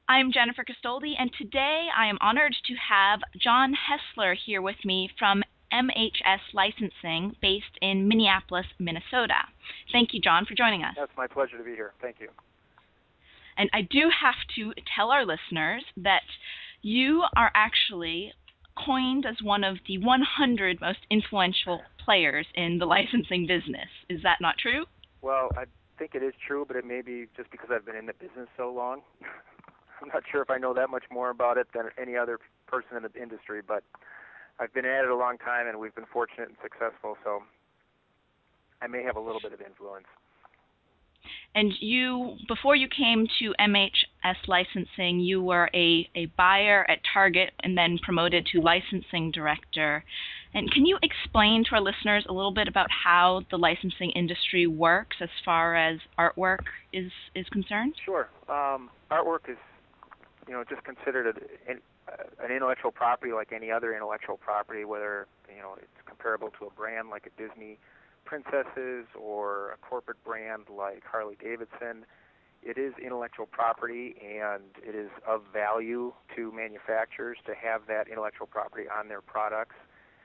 I'm Jennifer Castoldi, and today I am honored to have John Hessler here with me from MHS Licensing, based in Minneapolis, Minnesota. Thank you, John, for joining us. That's my pleasure to be here. Thank you. And I do have to tell our listeners that you are actually coined as one of the 100 most influential players in the licensing business. Is that not true? Well, I think it is true, but it may be just because I've been in the business so long. I'm not sure if I know that much more about it than any other person in the industry, but I've been at it a long time, and we've been fortunate and successful, so I may have a little bit of influence. And you, before you came to MHS Licensing, you were a buyer at Target and then promoted to licensing director. And can you explain to our listeners a little bit about how the licensing industry works as far as artwork is concerned? Sure. Artwork is, just considered an intellectual property like any other intellectual property, whether, it's comparable to a brand like a Disney Princesses or a corporate brand like Harley Davidson. It is intellectual property, and it is of value to manufacturers to have that intellectual property on their products.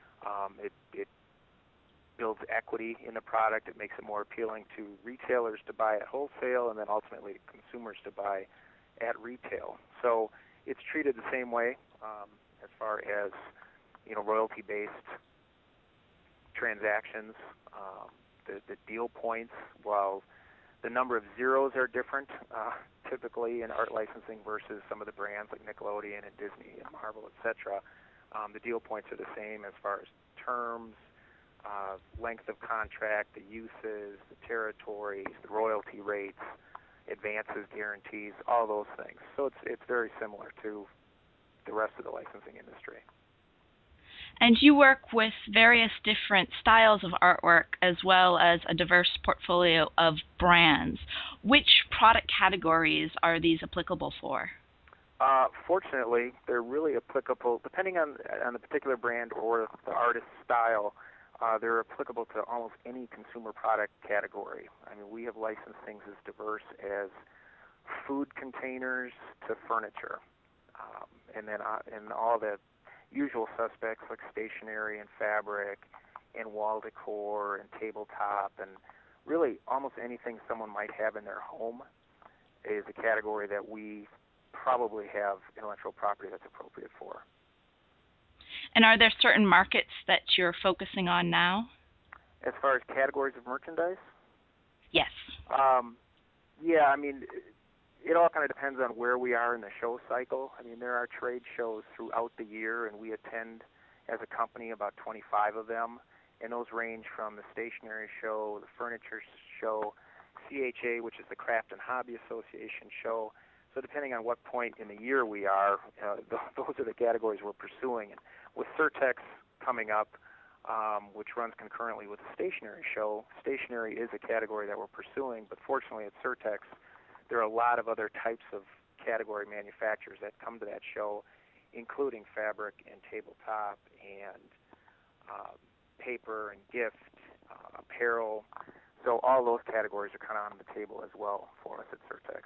It builds equity in the product. It makes it more appealing to retailers to buy at wholesale, and then ultimately consumers to buy at retail. So it's treated the same way as far as royalty-based transactions. The deal points, while the number of zeros are different, typically in art licensing versus some of the brands like Nickelodeon and Disney and Marvel, etc. The deal points are the same as far as terms, length of contract, the uses, the territories, the royalty rates, advances, guarantees, all those things. So it's very similar to the rest of the licensing industry. And you work with various different styles of artwork as well as a diverse portfolio of brands. Which product categories are these applicable for? Fortunately, they're really applicable, depending on the particular brand or the artist's style, they're applicable to almost any consumer product category. I mean, we have licensed things as diverse as food containers to furniture, and then and all the usual suspects like stationery and fabric and wall decor and tabletop, and really almost anything someone might have in their home is a category that we probably have intellectual property that's appropriate for. And are there certain markets that you're focusing on now? As far as categories of merchandise? Yes. Yeah, I mean, it all kind of depends on where we are in the show cycle. I mean, there are trade shows throughout the year, and we attend as a company about 25 of them, and those range from the stationery show, the furniture show, CHA, which is the Craft and Hobby Association show. So depending on what point in the year we are, those are the categories we're pursuing. And with Surtex coming up, which runs concurrently with the stationery show, stationery is a category that we're pursuing, but fortunately at Surtex, there are a lot of other types of category manufacturers that come to that show, including fabric and tabletop and paper and gift, apparel. So all those categories are kind of on the table as well for us at Surtex.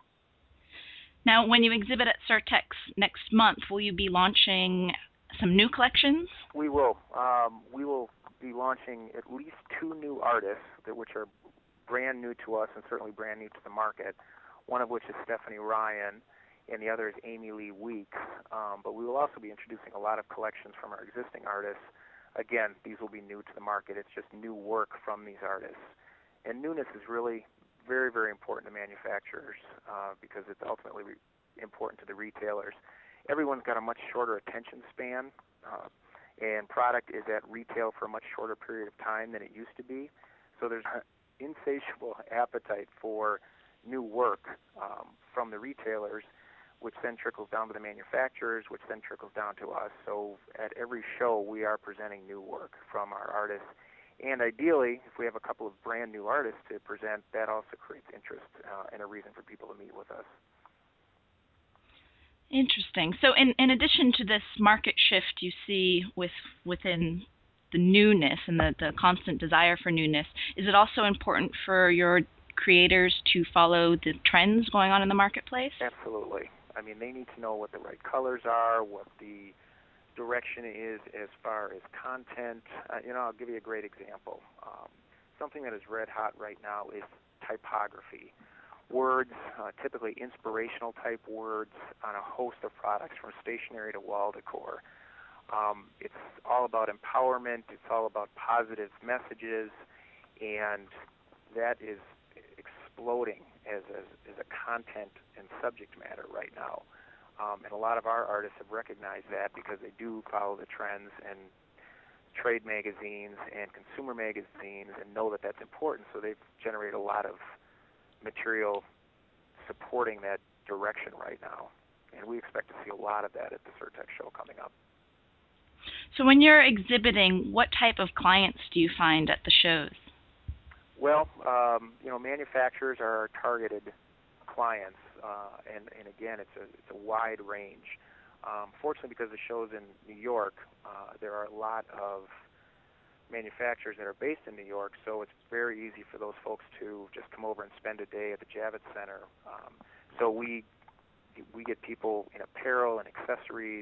Now, when you exhibit at Surtex next month, will you be launching some new collections? We will. We will be launching at least 2 new artists, which are brand new to us and certainly brand new to the market, one of which is Stephanie Ryan, and the other is Amy Lee Weeks. But we will also be introducing a lot of collections from our existing artists. Again, these will be new to the market. It's just new work from these artists. And newness is really very, very important to manufacturers because it's ultimately important to the retailers. Everyone's got a much shorter attention span, and product is at retail for a much shorter period of time than it used to be. So there's an insatiable appetite for new work from the retailers, which then trickles down to the manufacturers, which then trickles down to us. So at every show, we are presenting new work from our artists. And ideally, if we have a couple of brand new artists to present, that also creates interest and a reason for people to meet with us. Interesting. So in addition to this market shift you see within the newness and the constant desire for newness, is it also important for your creators to follow the trends going on in the marketplace? Absolutely. I mean, they need to know what the right colors are, what the direction is as far as content. I'll give you a great example. Something that is red hot right now is typography. Words, typically inspirational type words on a host of products from stationery to wall decor. It's all about empowerment. It's all about positive messages, and that is exploding as a content and subject matter right now. And a lot of our artists have recognized that because they do follow the trends and trade magazines and consumer magazines and know that that's important. So they've generated a lot of material supporting that direction right now. And we expect to see a lot of that at the Surtech show coming up. So when you're exhibiting, what type of clients do you find at the shows? Well, manufacturers are our targeted clients, and again, it's a wide range. Fortunately, because the show's in New York, there are a lot of manufacturers that are based in New York, so it's very easy for those folks to just come over and spend a day at the Javits Center. So we get people in apparel and accessories,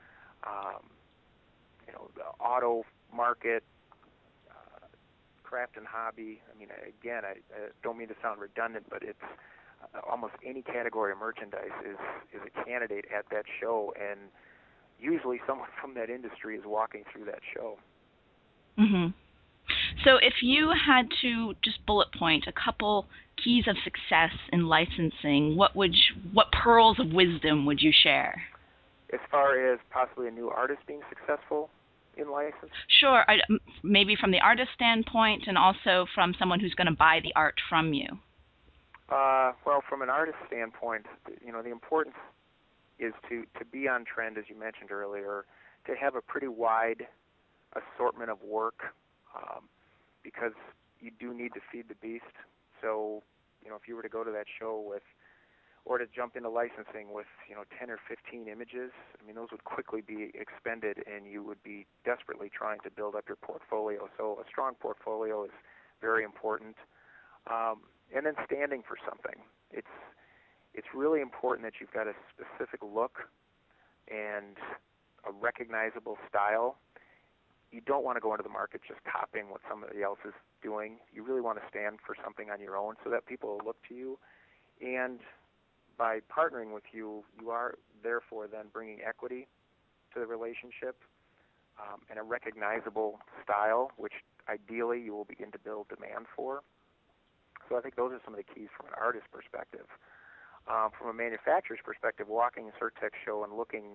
the auto market, craft and hobby. I mean, again, I don't mean to sound redundant, but it's almost any category of merchandise is a candidate at that show, and usually someone from that industry is walking through that show. Mm-hmm. So if you had to just bullet point a couple keys of success in licensing, what pearls of wisdom would you share? As far as possibly a new artist being successful in license? Sure. Maybe from the artist standpoint and also from someone who's going to buy the art from you. Well, from an artist standpoint, the importance is to be on trend, as you mentioned earlier, to have a pretty wide assortment of work, because you do need to feed the beast. So, if you were to go to that show or to jump into licensing with, 10 or 15 images, I mean, those would quickly be expended, and you would be desperately trying to build up your portfolio. So a strong portfolio is very important. And then standing for something. It's really important that you've got a specific look and a recognizable style. You don't want to go into the market just copying what somebody else is doing. You really want to stand for something on your own so that people will look to you. And by partnering with you, you are therefore then bringing equity to the relationship, and a recognizable style, which ideally you will begin to build demand for. So I think those are some of the keys from an artist perspective. From a manufacturer's perspective, walking a Surtech show and looking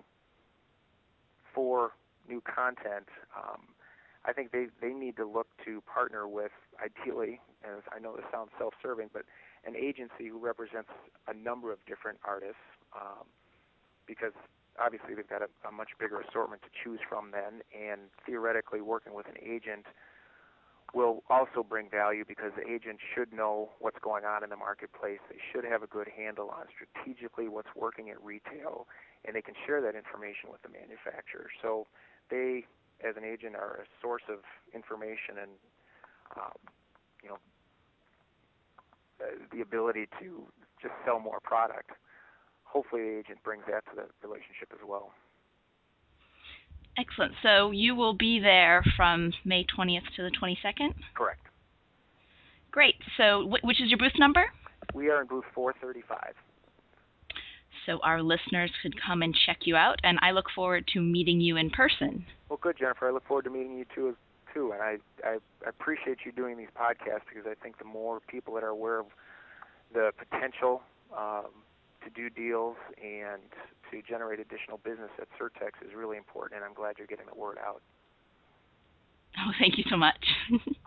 for new content, I think they need to look to partner with, ideally, and I know this sounds self-serving, but an agency who represents a number of different artists, because obviously they've got a much bigger assortment to choose from then, and theoretically working with an agent will also bring value because the agent should know what's going on in the marketplace. They should have a good handle on strategically what's working at retail, and they can share that information with the manufacturer. So they, as an agent, are a source of information and the ability to just sell more product. Hopefully the agent brings that to the relationship as well. Excellent. So you will be there from May 20th to the 22nd? Correct. Great. So which is your booth number? We are in booth 435. So our listeners could come and check you out, and I look forward to meeting you in person. Well, good, Jennifer. I look forward to meeting you too. And I appreciate you doing these podcasts because I think the more people that are aware of the potential to do deals and to generate additional business at Surtech is really important, and I'm glad you're getting the word out. Oh, thank you so much.